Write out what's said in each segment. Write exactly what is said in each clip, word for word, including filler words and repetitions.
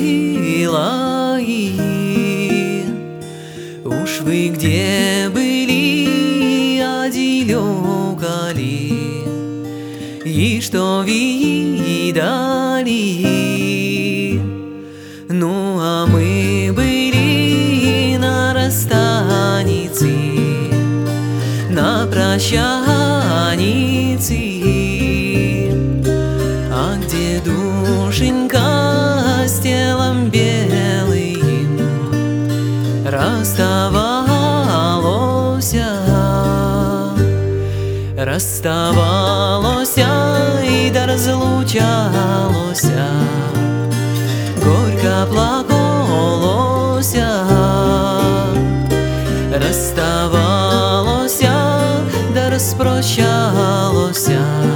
любила и уж вы где были, одиноко ли, и что видали. Ну а мы были на расстанице, на прощанице, а где душенька с телом белым расставалась, расставалась и да разлучалась, горько плакалась, расставалась да распрощалась,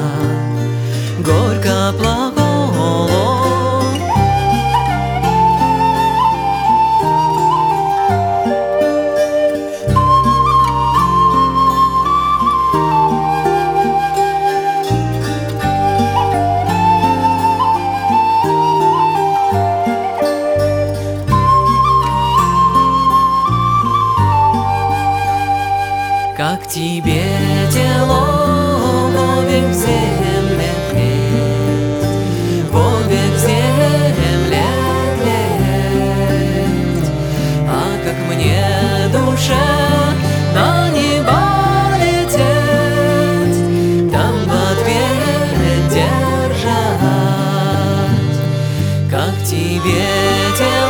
горько плакалась. Как тебе тело вовек земле тлеть, вовек земле тлеть, а как мне душе на небо лететь, там в ответ держать. Как тебе тело